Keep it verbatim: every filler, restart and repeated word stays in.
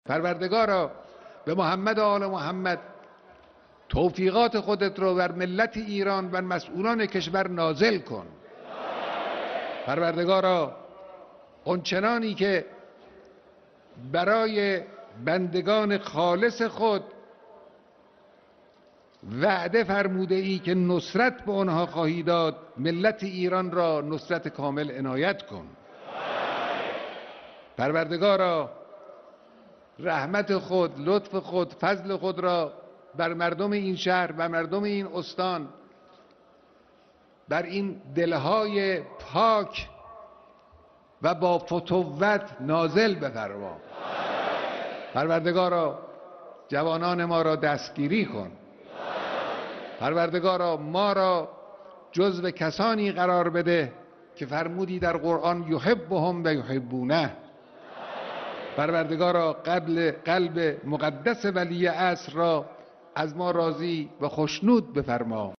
پروردگارا به محمد و آل محمد توفیقات خودت رو بر ملت ایران و مسئولان کشور نازل کن. پروردگارا اونچنانی که برای بندگان خالص خود وعده فرموده ای که نصرت به آنها خواهی داد، ملت ایران را نصرت کامل عنایت کن. پروردگارا رحمت خود، لطف خود، فضل خود را بر مردم این شهر و مردم این استان، بر این دلهای پاک و با فتوت نازل بفرما. پروردگارا جوانان ما را دستگیری کن. پروردگارا ما را جزو کسانی قرار بده که فرمودی در قرآن یحبهم و یحبونه. پروردگارا قبل قلب مقدس ولی عصر را از ما راضی و خوشنود بفرما.